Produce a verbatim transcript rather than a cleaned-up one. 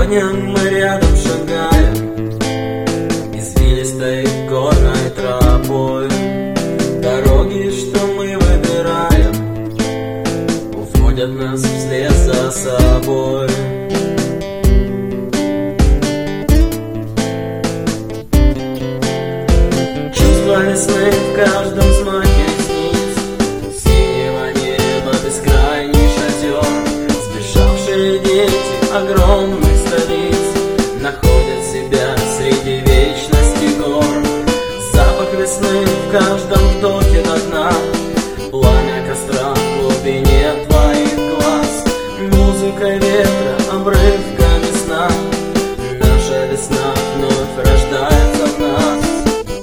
Сегодня мы рядом шагаем извилистой горной тропой. Дороги, что мы выбираем, уводят нас вслед за собой. Чувство весны в каждом взмахе ресниц, синего неба бескрайний шатер, сбежавшие дети огромные.